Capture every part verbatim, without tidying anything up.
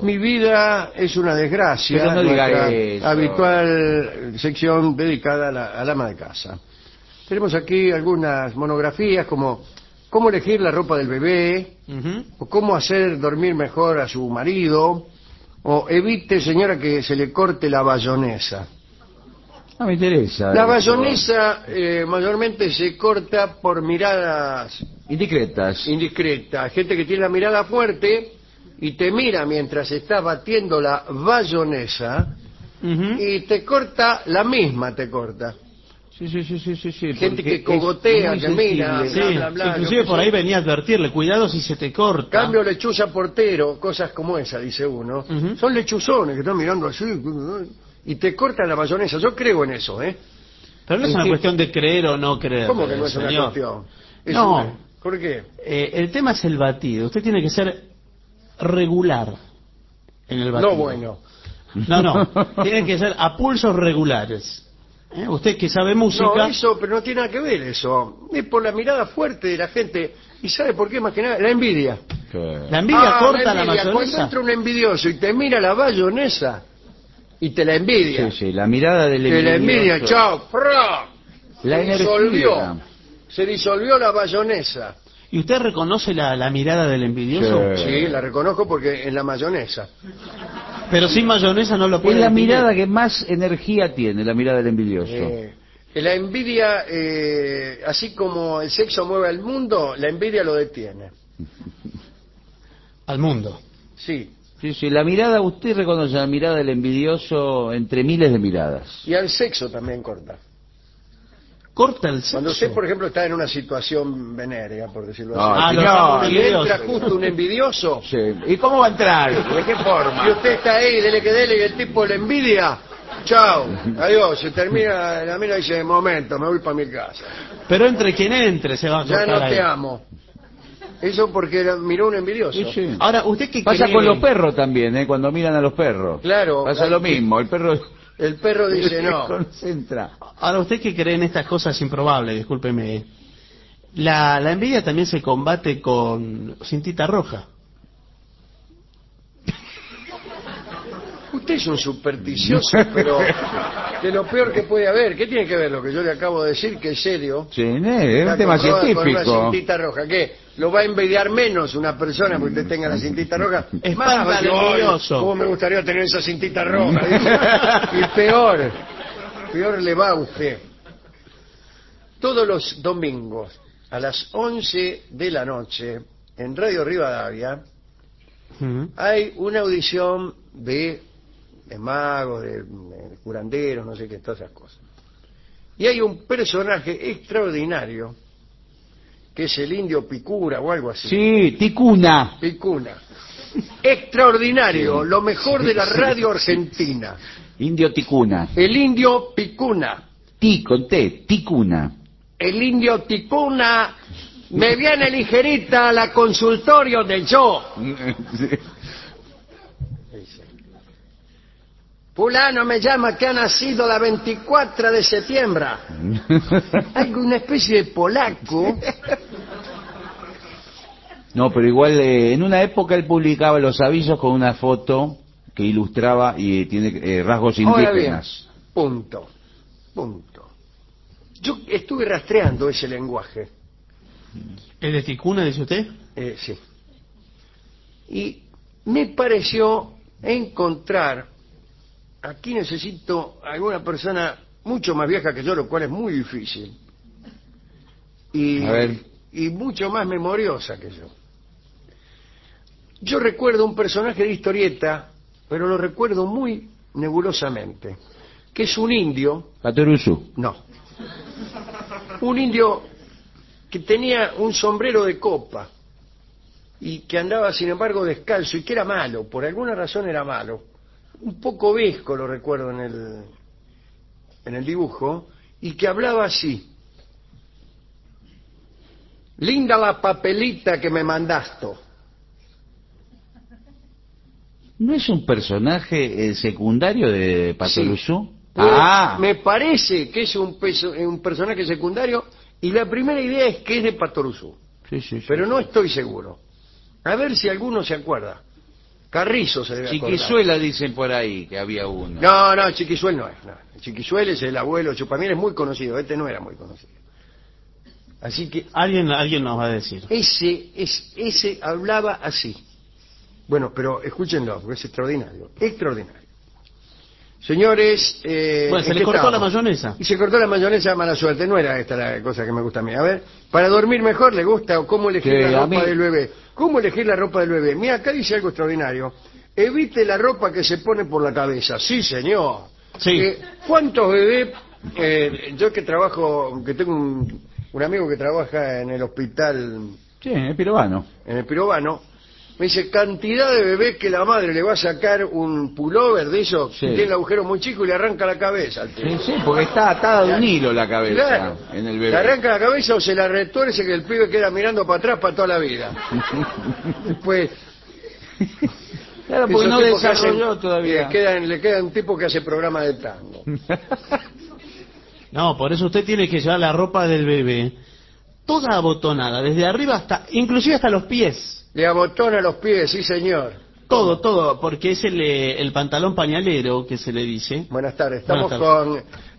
Mi vida es una desgracia. Pero no diga eso. Habitual sección dedicada a la, al ama de casa. Tenemos aquí algunas monografías como cómo elegir la ropa del bebé, Uh-huh. o cómo hacer dormir mejor a su marido, o evite, señora, que se le corte la bayonesa. No me interesa. La eso. bayonesa eh, mayormente se corta por miradas Indiscretas. indiscretas. Gente que tiene la mirada fuerte y te mira mientras estás batiendo la bayonesa Uh-huh. y te corta, la misma te corta. Sí, sí, sí, sí, sí, sí. Gente porque que cogotea, es que muy mira, sensible. Sí, bla, bla, bla, inclusive yo por qué ahí sé. venía a advertirle, cuidado si se te corta. Cambio lechuza portero, cosas como esa, dice uno. Ujú. Son lechuzones que están mirando así y te cortan la bayonesa. Yo creo en eso, ¿eh? Pero no es ¿En una qué? cuestión de creer o no creer. ¿Cómo que no es señor. una cuestión? Es No. una- ¿Por qué? Eh, el tema es el batido. Usted tiene que ser regular en el batido. No, bueno. No, no. Tiene que ser a pulsos regulares. ¿Eh? Usted que sabe música. No, eso, pero no tiene nada que ver eso. Es por la mirada fuerte de la gente. ¿Y sabe por qué más que nada? La envidia. La envidia Ah, corta la, envidia. Cuando mayonesa. entra un envidioso y te mira la bayonesa y te la envidia. Sí, sí, la mirada del Te la envidia, envidioso. chao. ¡fra! La se energía. disolvió. Se disolvió la bayonesa. ¿Y usted reconoce la, la mirada del envidioso? Sí. Sí, la reconozco porque en la mayonesa. Pero sin mayonesa no lo Es puede la distinguir. mirada que más energía tiene, la mirada del envidioso. Eh, la envidia, eh, así como el sexo mueve al mundo, la envidia lo detiene. Al mundo. Sí. Sí, sí, la mirada, usted reconoce la mirada del envidioso entre miles de miradas. Y al sexo también corta. Corta el sexo. Cuando usted, por ejemplo, está en una situación venérea, por decirlo Ah, así. Ah, señor. los Y envidiosos. entra justo un envidioso. Sí. ¿Y cómo va a entrar? ¿De qué forma? Y usted está ahí, dele que dele, y el tipo le envidia. Chao, adiós, se termina, la mina dice, momento, me voy para mi casa. Pero entre quien entre se va a Ya cortar no ahí. te amo. Eso porque era- miró un envidioso. Sí, sí. Ahora, ¿usted qué Pasa cree? con los perros también, ¿eh? Cuando miran a los perros. Claro. Pasa lo mismo, el perro El perro dice se no. concentra. Ahora, ¿usted qué cree en estas cosas improbables? Discúlpeme. La, la envidia también se combate con cintita roja. Usted es un supersticioso, pero de lo peor que puede haber. ¿Qué tiene que ver lo que yo le acabo de decir, que es serio? Sí, ¿eh? es La un tema comprobada Con una científico. cintita roja. ¿Qué? ¿Lo va a envidiar menos una persona porque usted tenga la cintita roja? Espanta Más, al ay, envidioso. ¿Cómo me gustaría tener esa cintita roja? Dice. Y peor, peor le va a usted. Todos los domingos a las once de la noche en Radio Rivadavia Ujú. hay una audición de, de magos, de, de curanderos, no sé qué, todas esas cosas. Y hay un personaje extraordinario que es el indio Picura o algo así. Sí, ticuna. Picuna. Extraordinario, lo mejor de la radio argentina. Indio ticuna. El indio Picuna. Ti con T, ticuna. El indio Ticuna me viene ligerita a la consultorio del yo. Fulano me llama que ha nacido la veinticuatro de septiembre. Hay una especie de polaco. No, pero igual eh, en una época él publicaba los avisos con una foto que ilustraba y tiene eh, rasgos Ahora bien, indígenas. punto, punto. Yo estuve rastreando ese lenguaje. ¿El de Ticuna, dice usted? Eh, sí. Y me pareció encontrar, aquí necesito alguna persona mucho más vieja que yo, lo cual es muy difícil, y, A ver. y mucho más memoriosa que yo. Yo recuerdo un personaje de historieta, pero lo recuerdo muy nebulosamente, que es un indio, Patoruzú. no, un indio que tenía un sombrero de copa y que andaba sin embargo descalzo y que era malo, por alguna razón era malo, un poco visco lo recuerdo en el en el dibujo, y que hablaba así: linda la papelita que me mandaste. ¿No es un personaje eh, secundario de Patoruzú? Sí. Pues, Ah, me parece que es un, peso- un personaje secundario y la primera idea es que es de Patoruzú, sí, sí, sí. pero no estoy seguro. A ver si alguno se acuerda. Carrizo se debe acordar. Chiquizuela dicen por ahí que había uno. No, no, Chiquizuel no es. No. Chiquizuel es el abuelo Chupamín, es muy conocido. Este no era muy conocido. Así que Alguien, alguien nos va a decir. ese, es, ese hablaba así. Bueno, pero escúchenlo, porque es extraordinario. Extraordinario. Señores, eh, Bueno, se ¿en le qué cortó la estábamos? mayonesa. Y se cortó la mayonesa, mala suerte. No era esta la cosa que me gusta a mí. A ver, para dormir mejor le gusta o cómo elegir Sí, la a ropa mí- del bebé. ¿Cómo elegir la ropa del bebé? Mira, acá dice algo extraordinario. Evite la ropa que se pone por la cabeza. Sí, señor. Sí. Eh, ¿Cuántos bebés? eh, yo que trabajo, que tengo un, un amigo que trabaja en el hospital, Sí, es pirobano. en el Pirobano, me dice cantidad de bebés que la madre le va a sacar un pullover de eso, Sí. que tiene el agujero muy chico y le arranca la cabeza al pibe. Sí, sí, porque está atada de un hilo la cabeza Claro, en el le bebé. arranca la cabeza o se la retuerce que el pibe queda mirando para atrás para toda la vida. Después, Claro, porque esos no tipos que desarrolló hacen- todavía. Le quedan, le queda un tipo que hace programa de tango. No, por eso usted tiene que llevar la ropa del bebé toda abotonada, desde arriba hasta, inclusive hasta los pies. Le abotona los pies, sí señor. Todo, todo, porque es el, eh, el pantalón pañalero que se le dice. Buenas tardes, estamos Buenas con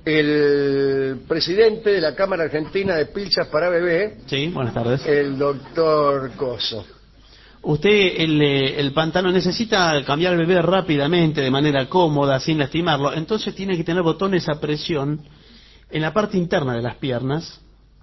el presidente de la Cámara Argentina de Pilchas para Bebé, Sí, buenas tardes. el doctor Coso. Usted, el, eh, el pantalón necesita cambiar al bebé rápidamente, de manera cómoda, sin lastimarlo. Entonces tiene que tener botones a presión en la parte interna de las piernas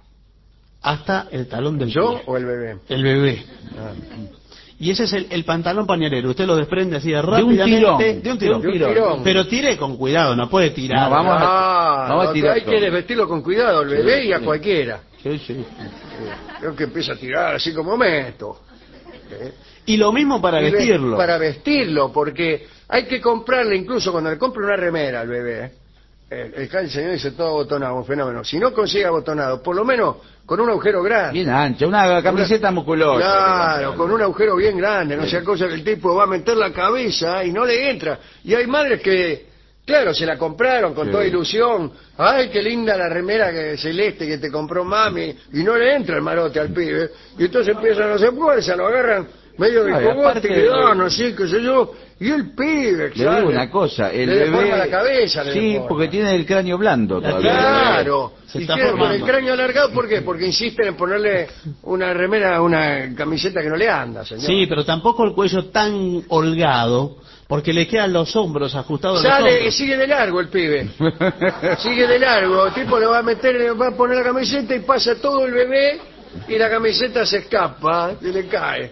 hasta el talón del ¿Yo pie. o el bebé? El bebé. Ah. Y ese es el, el pantalón pañalero. Usted lo desprende así de un rápidamente. tirón. De un tirón. De un tirón. Pero tire con cuidado, no puede tirar. No, vamos a- Ah, vamos a no, tirar hay todo. que desvestirlo con cuidado al bebé Sí, y a sí. cualquiera. Sí, sí. Creo que empieza a tirar así como meto. ¿Eh? Y lo mismo para Y ve- vestirlo. Para vestirlo, porque hay que comprarle, incluso cuando le compre una remera al bebé, el, el, el señor dice todo abotonado, un fenómeno. Si no consigue abotonado, por lo menos con un agujero grande. Bien ancha, una camiseta musculosa. Claro, con un agujero bien grande, no Sí. sea cosa que el tipo va a meter la cabeza y no le entra. Y hay madres que, claro, se la compraron con Sí. toda ilusión. Ay, qué linda la remera que, celeste que te compró mami. Y no le entra el marote al pibe. Y entonces empiezan a hacer fuerza, lo agarran medio de No, y cogote aparte y le dan, de- así, qué sé yo. Y el pibe, Le digo claro, una cosa, el le bebé... deforma la cabeza. le Sí, deforma. porque tiene el cráneo blando La- todavía. Claro, Se y está queda con formando. el cráneo alargado, ¿por qué? Porque insisten en ponerle una remera, una camiseta que no le anda, señor. Sí, pero tampoco el cuello tan holgado, porque le quedan los hombros ajustados a los Sale y hombros. sigue de largo el pibe. Sigue de largo. El tipo le va a meter, le va a poner la camiseta y pasa todo el bebé y la camiseta se escapa y le cae.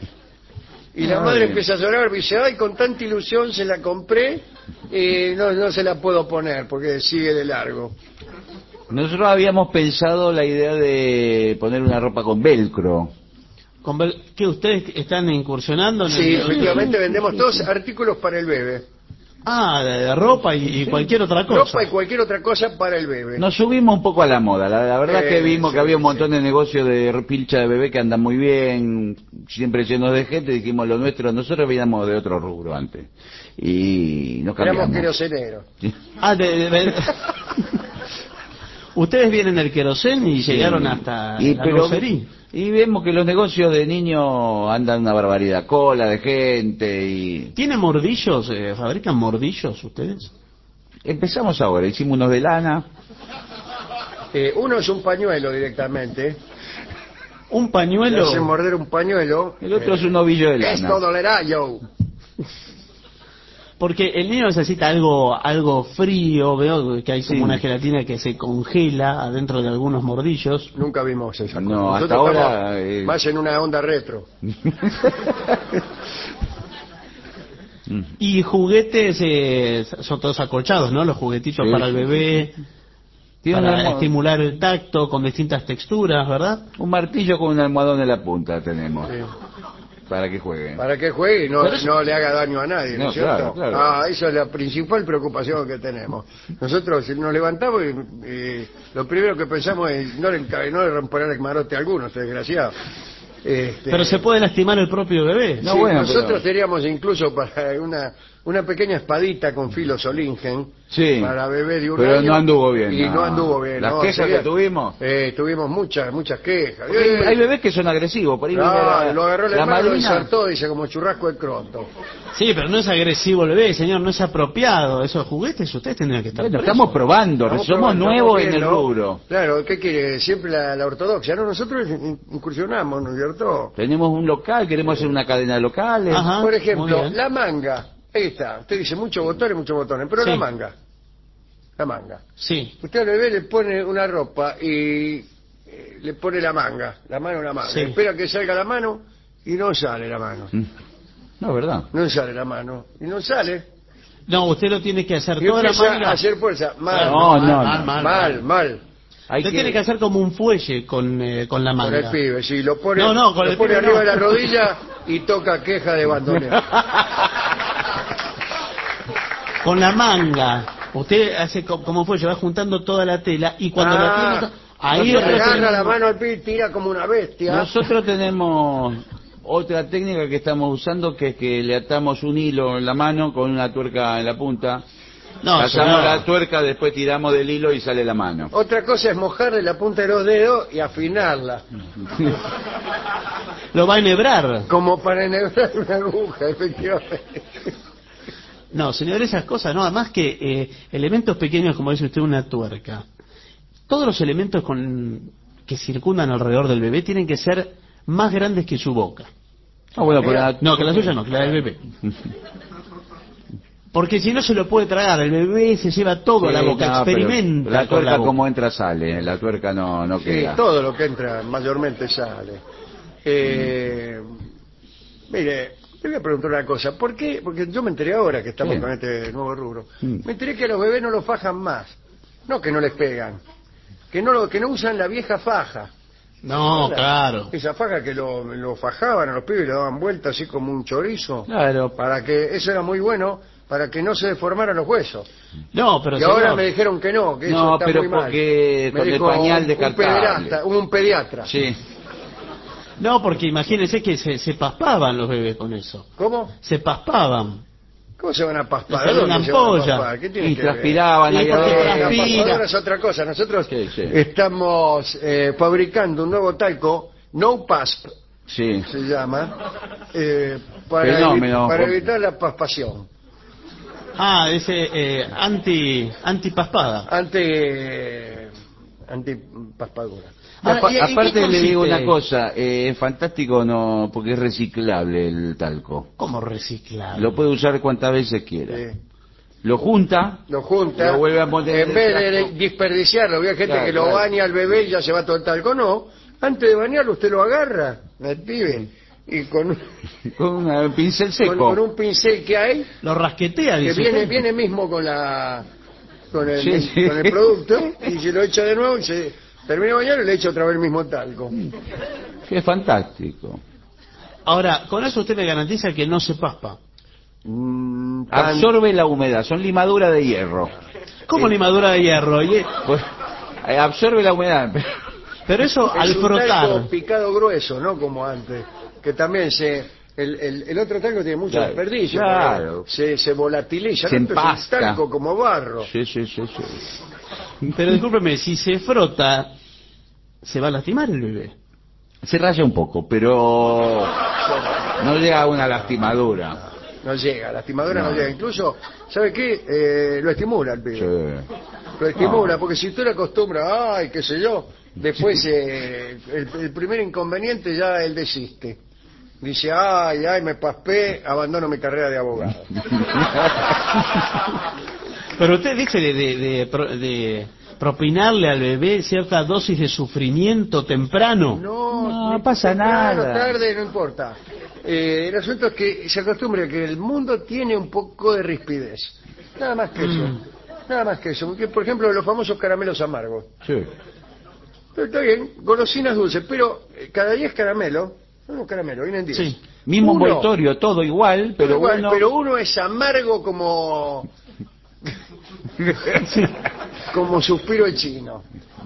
Y la Ay. madre empieza a llorar y dice, ay, con tanta ilusión se la compré y no, no se la puedo poner porque sigue de largo. Nosotros habíamos pensado la idea de poner una ropa con velcro. Con vel- ¿Qué ustedes están incursionando en Sí, el- efectivamente vendemos todos artículos para el bebé. Ah, de, de ropa y, y cualquier otra cosa. Ropa y cualquier otra cosa para el bebé. Nos subimos un poco a la moda. La, la verdad Eh, que vimos sí, que había un sí. montón de negocios de pilcha de bebé que andan muy bien, siempre llenos de gente. Dijimos lo nuestro, nosotros veníamos de otro rubro antes. Y nos Éramos cambiamos. queroseneros. Ah, de, de- de- Ustedes vienen del querosén y Sí. llegaron hasta y, la pero- grosería. y vemos que los negocios de niños andan una barbaridad, cola de gente y ¿Tienen mordillos? Eh, ¿Fabrican mordillos ustedes? empezamos ahora, hicimos unos de lana. Eh, uno es un pañuelo directamente. Un Le pañuelo. hacen morder un pañuelo. El otro eh, es un ovillo de lana. Esto dolerá, yo. Porque el niño necesita algo algo frío, veo que hay como Sí. una gelatina que se congela adentro de algunos mordillos. Nunca vimos esa cosa. No, hasta Nosotros ahora, estamos eh. más en una onda retro. Y juguetes eh, son todos acolchados, ¿no? Los juguetitos Sí. para el bebé, Tiene para una almo- estimular el tacto con distintas texturas, ¿verdad? un martillo con un almohadón en la punta tenemos, Sí. para que jueguen. Para que juegue y no, Pero eso- no le haga daño a nadie, ¿no, No, es cierto? claro, claro. Ah, esa es la principal preocupación que tenemos. Nosotros nos levantamos y, y lo primero que pensamos es no le, enca- no le romperán el camarote a alguno, este desgraciado. Este, Pero se puede lastimar el propio bebé. No, sí, bueno, nosotros pero- teníamos incluso para una una pequeña espadita con filo Solingen Sí, para bebé de un pero año, no anduvo bien. y no, no anduvo bien. Las no, quejas sería, que tuvimos. Eh, tuvimos muchas, muchas quejas. Porque Eh, hay bebés que son agresivos. Por ahí no, viene la, lo agarró la, la mano, lo madrina. insertó, dice, como churrasco de croto. Sí, pero no es agresivo el bebé, señor, no es apropiado. Esos juguetes ustedes tendrían que estar Bueno, presos. estamos probando, Estamos somos probando, nuevos estamos en el viendo. rubro. Claro, ¿qué quiere? Siempre la, la ortodoxia. No, nosotros in- incursionamos, ¿no es cierto? Tenemos un local, queremos hacer una cadena de locales. Ajá. Por muy ejemplo, bien. la manga. Ahí está. Usted dice muchos botones, muchos botones. Pero Sí. la manga. La manga. Sí, Usted al bebé le pone una ropa y eh, le pone la manga. La mano en la manga. Sí. Espera que salga la mano y no sale la mano. Mm. No, ¿verdad? No sale la mano. Y no sale. no, usted lo tiene que hacer Y toda la empieza manga. a hacer fuerza. Mal. No, no, mal, no. mal, mal, mal. Hay Usted tiene que hacer como un fuelle con, eh, con la Con manga. el pibe, sí, lo pone, No, no, con lo el pone pibe arriba no. de la rodilla y toca queja de bandoneo. Con la manga. Usted hace co- como fuelle, va juntando toda la tela y cuando la Ah, tiene... to- Ahí nosotros recién- agarra la mano al pibe y tira como una bestia. Nosotros tenemos otra técnica que estamos usando, que es que le atamos un hilo en la mano con una tuerca en la punta. No, Pasamos señor. la tuerca, después tiramos del hilo y sale la mano. Otra cosa es mojarle la punta de los dedos y afinarla, Lo va a enhebrar. como para enhebrar una aguja, efectivamente. No, señor, esas cosas, no, además que eh, elementos pequeños, como dice usted, una tuerca. Todos los elementos con, que circundan alrededor del bebé tienen que ser más grandes que su boca. Ah, bueno, pero la- No, que la suya no, que la del bebé. Porque si no se lo puede tragar, el bebé se lleva todo a la Sí, boca, no, pero experimenta La con tuerca la boca. como entra sale, la tuerca no, no Sí, queda. todo lo que entra mayormente sale. Eh, mire, le voy a preguntar una cosa. ¿Por qué? Porque yo me enteré ahora que estamos Sí. con este nuevo rubro. Mm. Me enteré que a los bebés no los fajan más. No que no les pegan. Que no, lo, que no usan la vieja faja. No, claro. Esa faja que lo, lo fajaban a los pibes y le daban vuelta así como un chorizo. Claro. Para que eso era muy bueno, para que no se deformaran los huesos. No, pero y ahora señor, me dijeron que no, que eso No, está pero muy mal. porque Me con el dijo pañal un- descartable. Un pediatra, un pediatra. Sí. no, porque imagínense que se, se paspaban los bebés con eso. ¿Cómo? Se paspaban. ¿Cómo se van a paspar? Les sale ¿Dónde una se van a ampolla. paspar? ¿Qué tiene Y que ver? transpiraban Sí, ahí porque adentro. Eh, la transpira. paspadora es otra cosa. Nosotros Sí, sí. estamos eh, fabricando un nuevo talco, No Pasp, Sí. se llama, eh, para, Fenómeno. evi- para evitar la paspación. Ah, ese eh, anti antipaspada. Ante, ante paspadura. Ahora, Apa- ¿y- y qué aparte le digo consiste? una cosa, eh, es fantástico no, porque es reciclable el talco. ¿Cómo reciclar? Lo puede usar cuantas veces quiera. Eh, Lo junta, lo junta, Lo vuelve a poner en en el vez de frasco. desperdiciarlo, había gente Claro, que lo claro. baña al bebé y ya se va todo el talco. No, antes de bañarlo usted lo agarra, el pibe, y con, con un pincel con, seco. con un pincel que hay, Lo rasquetea, que dice viene, usted. viene mismo con la con el, Sí, sí. con el producto, y se lo echa de nuevo y se termina de bañar y le echa otra vez el mismo talco. Que es fantástico. Ahora, con eso usted me garantiza que no se paspa. Mm, tan- Absorbe la humedad, son limaduras de hierro. ¿Cómo limadura de hierro? Y- Pues, eh, absorbe la humedad. Pero eso es al un frotar. talco picado grueso, no como antes, que también se el, el, el otro talco tiene mucho Claro, desperdicio, claro. porque se, se volatiliza, Se ¿no? Esto es un empasta. talco como barro. Sí, sí, sí, sí. Pero discúlpeme, si se frota, se va a lastimar el bebé. Se raya un poco, pero no llega a una lastimadura. No llega, la estimadora no, No. llega. Incluso, ¿sabe qué? Eh, lo estimula el pibe. Sí. Lo estimula, No. porque si usted le acostumbra, ay, qué sé yo, después eh, el, el primer inconveniente ya él desiste. Dice, ay, ay, me paspé, abandono mi carrera de abogado. Pero usted dice de, de, de, pro- de propinarle al bebé cierta dosis de sufrimiento temprano. No, No ni pasa temprano, nada. tarde, no importa. Eh, el asunto es que se acostumbra que el mundo tiene un poco de rispidez. Nada más que eso. Nada más que eso. Porque, por ejemplo, los famosos caramelos amargos. Sí. Pero está bien, golosinas dulces, pero eh, cada diez caramelos, son unos caramelos, vienen diez. Sí. Mismo Uno, envoltorio, todo igual, pero igual, uno... pero uno es amargo como como suspiro de chino.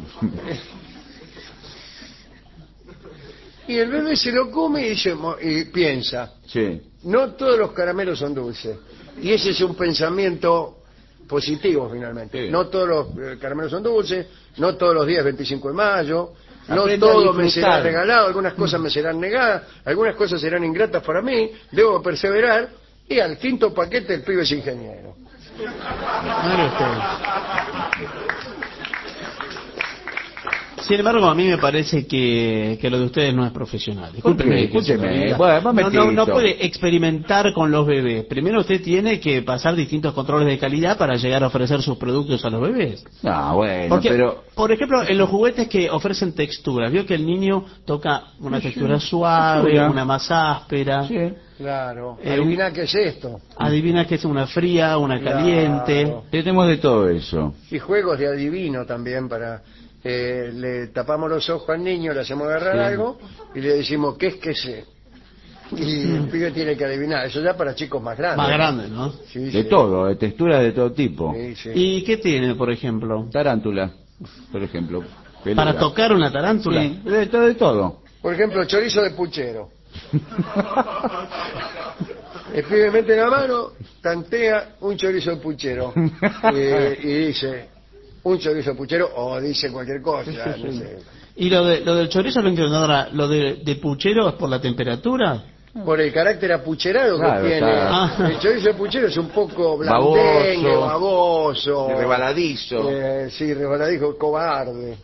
Y el bebé se lo come y, dice, mo- y piensa, Sí. no todos los caramelos son dulces. Y ese es un pensamiento positivo finalmente. Sí. No todos los eh, caramelos son dulces, no todos los días veinticinco de mayo, no Aprenda a todo me disfrutar. será regalado, algunas cosas me serán negadas, algunas cosas serán ingratas para mí, debo perseverar, y al quinto paquete el pibe es ingeniero. Mire usted. Sin embargo, a mí me parece que, que lo de ustedes no es profesional. Discúlpeme. qué? que se lo Escúcheme, diga. bueno, no, no, no momentito. puede experimentar con los bebés. Primero usted tiene que pasar distintos controles de calidad para llegar a ofrecer sus productos a los bebés. No, bueno, Porque, pero... por ejemplo, en los juguetes que ofrecen texturas, vio que el niño toca una Sí, textura sí, suave, textura. una más áspera. Sí. Claro. Eh, Adivina qué es esto. Adivina que es una fría, una Claro. caliente. Tenemos de todo eso. Y juegos de adivino también para... eh, le tapamos los ojos al niño, le hacemos agarrar Sí. algo y le decimos, ¿qué es que sé? Y el pibe tiene que adivinar. Eso ya para chicos más grandes. Más grande, ¿no? Sí, De sí. todo, de texturas de todo tipo. Sí, sí. ¿Y qué tiene, por ejemplo? Tarántula, por ejemplo. Peluda. ¿Para tocar una tarántula? Sí, de todo, de todo. Por ejemplo, chorizo de puchero. El pibe mete la mano, tantea un chorizo de puchero eh, y dice un chorizo de puchero o dice cualquier cosa, no sé. ¿Y lo, de, lo del chorizo lo entiendo ahora? ¿Lo de, de puchero es por la temperatura? Por el carácter apucherado Claro, que tiene. está. El chorizo de puchero es un poco blandengue, Baboso. baboso. Rebaladizo. Eh, sí, rebaladizo, cobarde.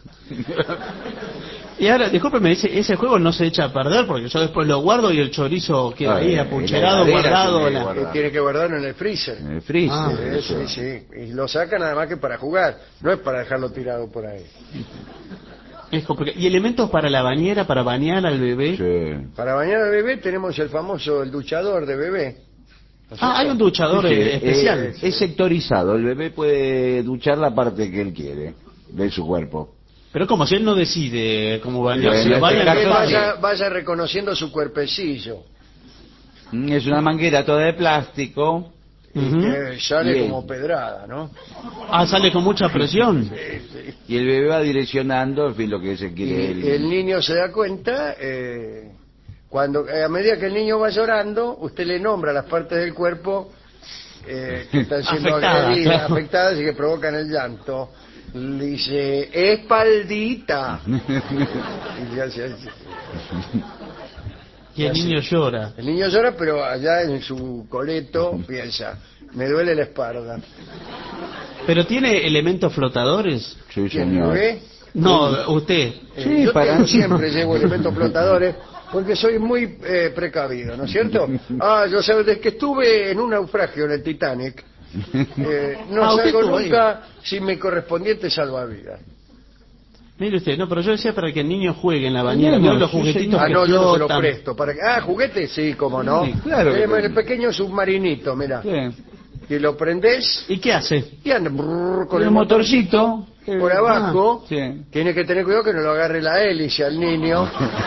Y ahora, discúlpeme, ese, ese juego no se echa a perder porque yo después lo guardo y el chorizo queda ahí Ay, apucherado, en la heladera guardado. tiene que la- guardar. Que tiene que guardarlo en el freezer. En el freezer. Ah, Sí, eso. sí, sí. Y lo saca nada más que para jugar. No es para dejarlo tirado por ahí. Es complicado. ¿Y elementos para la bañera, para bañar al bebé? Sí. Para bañar al bebé tenemos el famoso el duchador de bebé. ¿No es Ah, hay un cierto? duchador Sí, eh, eh, especial. es sectorizado. El bebé puede duchar la parte que él quiere de su cuerpo. Pero como si él no decide cómo bañarse, Bueno, lo baña este en Que el caso, patio. vaya, vaya reconociendo su cuerpecillo. Mm, Es una manguera toda de plástico. Ujú. Que sale Bien. como pedrada, ¿no? Ah, sale con mucha presión. Sí, sí. Y el bebé va direccionando, en fin, lo que se Y quiere. él. el niño se da cuenta, eh, cuando eh, a medida que el niño va llorando, usted le nombra las partes del cuerpo eh, que están siendo Afectadas, agredidas, claro. afectadas y que provocan el llanto. Le dice, espaldita. Y le hace así. Y el niño llora. El niño llora, pero allá en su coleto piensa, me duele la espalda. ¿Pero tiene elementos flotadores? Sí, ¿Quién señor. ve? No, usted. Eh, Sí, yo para- tengo- siempre llevo elementos flotadores porque soy muy eh, precavido, ¿no es cierto? Ah, yo sé, desde que estuve en un naufragio en el Titanic, eh, no Ah, usted salgo estuvo ahí. nunca sin mi correspondiente salvavidas. Mire usted, no, pero yo decía para que el niño juegue en la bañera, Bueno, ¿no? Los sí, juguetitos Ah, que no, yo no se lo flotan. presto. Para que... Ah, juguetes, sí, como no. Sí, claro que Tenemos sí. el pequeño submarinito, mira, Sí. que lo prendés ¿Y qué hace? y anda brrr, con Con el el motorcito motorcito. por abajo. Ah, sí. Tiene que tener cuidado que no lo agarre la hélice al niño.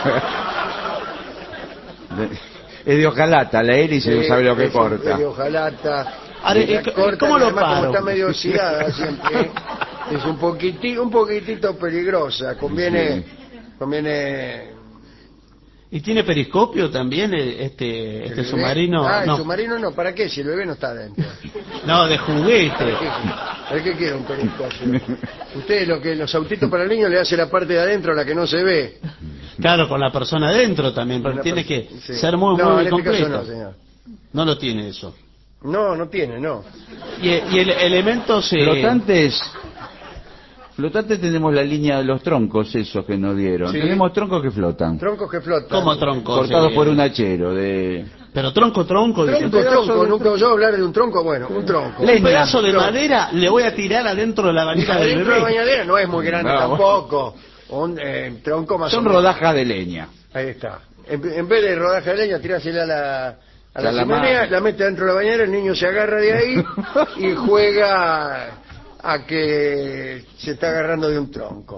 Es de hojalata, la hélice no Sí, sabe lo que es un- corta. es de hojalata. Ahora, Y la eh, corta, ¿cómo lo además, como paro? está medio oxidada siempre, es un poquitito, un poquitito peligrosa. Conviene, Sí. conviene. ¿Y tiene periscopio también eh, este, este el bebé- submarino? Ah, el no. submarino no. ¿Para qué? Si el bebé no está adentro. No, de juguete. ¿Para qué, ¿Para qué quiere un periscopio? Usted lo que los autitos para el niño le hace la parte de adentro, la que no se ve. Claro, con la persona adentro también, pero Una tiene per- que sí. ser muy, no, muy en este caso completo. no, señor. No lo tiene eso. No, no tiene, no. Y, y el elemento se... Flotantes. Flotantes tenemos la línea de los troncos, esos que nos dieron. Sí. Tenemos troncos que flotan. Troncos que flotan. ¿Cómo tronco? Cortados se- por un hachero de... Pero tronco, tronco. dice. Tronco, pedazo tronco. de- Nunca oyó hablar de un tronco. Bueno, un tronco. Un pedazo de Tronco. madera le voy a tirar adentro de la bañera del Adentro de la bebé. bañadera no es muy grande No. tampoco. Un eh, tronco más o Son menos. rodajas de leña. Ahí está. En, en vez de rodaja de leña, tirásela a la, a la A la chimenea, mano. la mete dentro de la bañera, el niño se agarra de ahí y juega a que se está agarrando de un tronco.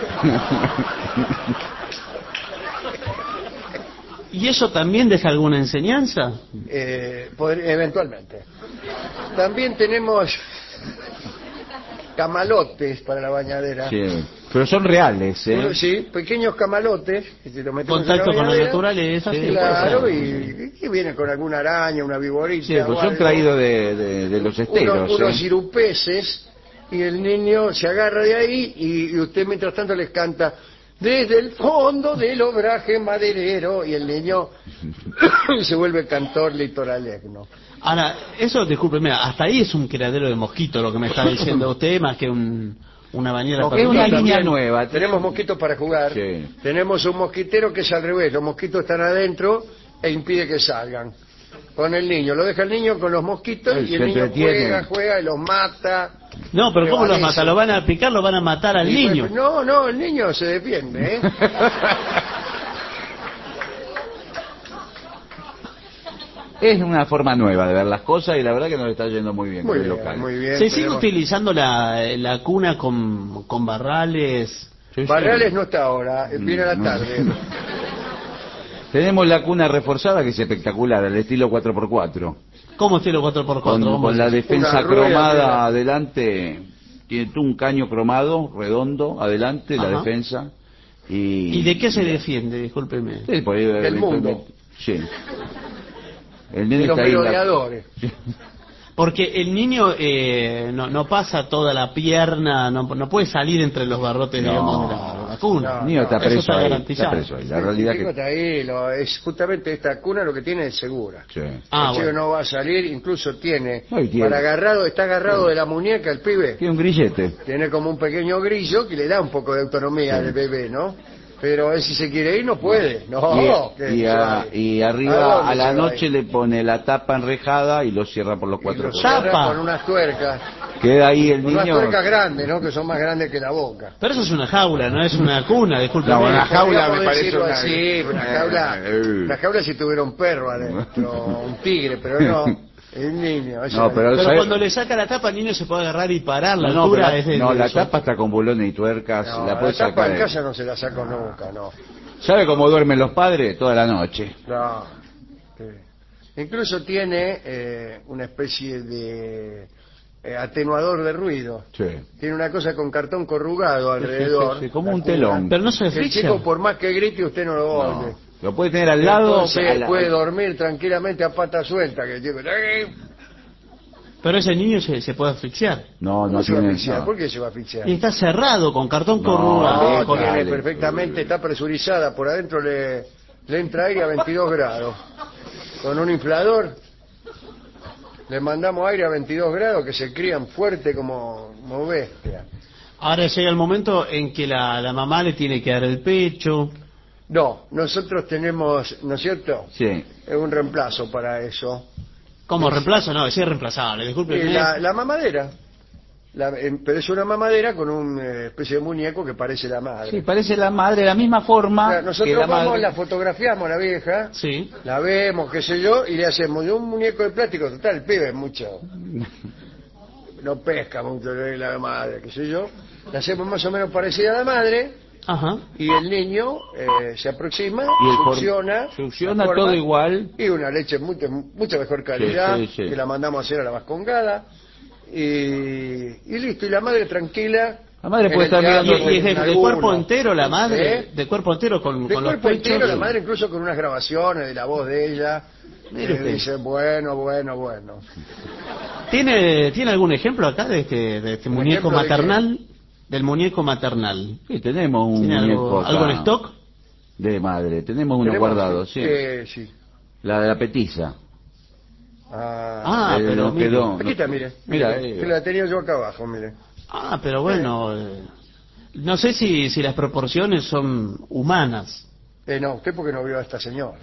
¿Y eso también deja alguna enseñanza? Eh, poder- eventualmente. También tenemos camalotes para la bañadera. Sí. Pero son reales, ¿eh? Uno- sí, pequeños camalotes que se lo metemos en Contacto una con la bañadera. naturaleza. Sí, sí, Claro, puede ser. y, y viene con alguna araña, una viborita. Sí, pues o son algo. traídos de, de, de los esteros, Uno- unos ¿eh? cirupeses, y el niño se agarra de ahí y, y usted mientras tanto les canta desde el fondo del obraje maderero, y el niño se vuelve cantor litoralegno. Ahora, eso, discúlpeme, hasta ahí es un criadero de mosquitos lo que me está diciendo usted, más que un, una bañera No, para es una niños. línea nueva. Tenemos mosquitos para jugar. Sí. Tenemos un mosquitero que es al revés. Los mosquitos están adentro e impide que salgan. Con el niño. Lo deja el niño con los mosquitos Ay, y el se niño entretiene. juega, juega y los mata. No, pero ¿cómo los Prevalece. mata? ¿Lo van a picar? ¿Lo van a matar al Y pues, niño? no, no, el niño se defiende, ¿eh? Es una forma nueva de ver las cosas y la verdad que nos está yendo muy bien Muy con el bien, local. muy bien. ¿Se sigue Tenemos- utilizando la, la cuna con, con barrales? Sí, sí. Barrales no está ahora, eh, viene a la Mm, tarde. no. Tenemos la cuna reforzada que es espectacular, al estilo cuatro por cuatro. ¿Cómo estilo cuatro por Con, cuatro? con la defensa Una rueda, cromada rueda. adelante, tiene tú un caño cromado, redondo, adelante, la Ajá. defensa. Y, ¿Y de qué se defiende? Discúlpeme. Sí, por ahí, Del eventualmente- mundo. Sí. El De nene los está ahí en la- merodeadores. Porque el niño eh, no, no pasa toda la pierna, no, no puede salir entre los barrotes, No. digamos, de la, de la cuna. No, El niño está eso preso está ahí, garantizado. está preso ahí. La El realidad chico que... está ahí, lo- es justamente esta cuna lo que tiene es segura. Sí. Ah, el chico bueno. no va a salir, incluso tiene, No, y tiene. para agarrado, está agarrado de la muñeca el pibe. Tiene un grillete. Tiene como un pequeño grillo que le da un poco de autonomía Sí. al bebé, ¿no? Pero él si se quiere ir no puede. No, y, que y se a- va a ir. y ¿A arriba dónde a la se va a noche ir? le pone la tapa enrejada y lo cierra por los Y cuatro lo costados. cierra Tapa. con unas tuercas. Queda ahí el Con unas niño. tuercas grandes, ¿no? Que son más grandes que la boca. Pero eso es una jaula, no es una cuna, discúlpeme. No, una jaula Podríamos me parece decirlo una- así, una jaula, Eh, eh. una jaula si tuviera un perro adentro, un tigre, pero no, el niño. eso No, es- pero- Pero ¿sabe? cuando le saca la tapa, el niño se puede agarrar y parar, la No, no, altura pero- es de... no, de la eso. tapa está con bulones y tuercas, No, la la puede tapa sacar. en eh. casa no se la saco nunca, no. ¿Sabe cómo duermen los padres? Toda la noche. No. Sí. Incluso tiene eh, una especie de eh, atenuador de ruido. Sí. Tiene una cosa con cartón corrugado Sí, sí, alrededor. sí, sí, como la un cuna. telón. Pero no se El asfixia. chico, por más que grite, usted no lo No. oye. Lo puede tener al lado. Entonces a la- puede dormir tranquilamente a pata suelta. Que el chico, ¡ay! Pero ese niño se, se puede asfixiar. No, ¿Cómo no se va a tiene. asfixiar? no. ¿Por qué se va a asfixiar? Y está cerrado con cartón No, corrugado. No, con- tiene dale. perfectamente, está presurizada, por adentro le, le entra aire a veintidós grados. Con un inflador le mandamos aire a veintidós grados que se crían fuerte como, como bestia. Ahora llega el momento en que la, la mamá le tiene que dar el pecho. No, nosotros tenemos, ¿no es cierto? Sí. Es un reemplazo para eso. ¿Como reemplazo? No, sí es reemplazable, Y disculpe. la, la mamadera. La- em, pero es una mamadera con una especie de muñeco que parece la madre. Sí, parece la madre, de la misma O forma sea, que nosotros la vamos, madre. la fotografiamos a la vieja, Sí. la vemos, qué sé yo, y le hacemos de un muñeco de plástico, total, el pibe es mucho, no pesca mucho de la madre, qué sé yo, le hacemos más o menos parecida a la madre, Ajá. y el niño eh, se aproxima, Y el for- succiona, succiona la forma, todo igual. y una leche mucho, mucha mejor calidad, Sí, sí, sí. que la mandamos a hacer a la vascongada, y, y listo, y la madre tranquila. La madre en puede el estar teatro mirando Y, y es de, con de alguno. cuerpo entero la madre, ¿Eh? de cuerpo entero con, De con los cuerpo pechos. entero, la madre incluso con unas grabaciones de la voz de ella. Mire Eh, usted. dice, bueno, bueno, bueno. ¿Tiene, ¿Tiene algún ejemplo acá de este, de este ¿Un muñeco ejemplo de maternal? Del muñeco maternal. Sí, tenemos un ¿Tiene muñeco algo, acá algo en stock? de madre. Tenemos uno ¿Tenemos? guardado, sí. Eh, sí. La de la petiza. Ah, Ah, Eh, pero nos mire. quedó- aquí está, mire. Mira, mire, eh. que la tenía yo acá abajo, mire. Ah, pero bueno, eh, no sé si, si las proporciones son humanas. Eh, no, usted porque no vio a esta señora.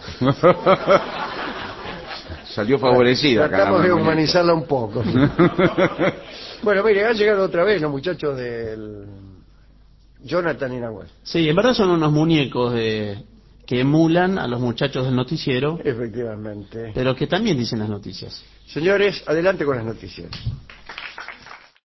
Salió favorecida. Tratamos de caramba. humanizarla un poco. Bueno, mire, han llegado otra vez los muchachos del Jonathan y Nahuel. Sí, en verdad son unos muñecos de, que emulan a los muchachos del noticiero, Efectivamente. pero que también dicen las noticias. Señores, adelante con las noticias.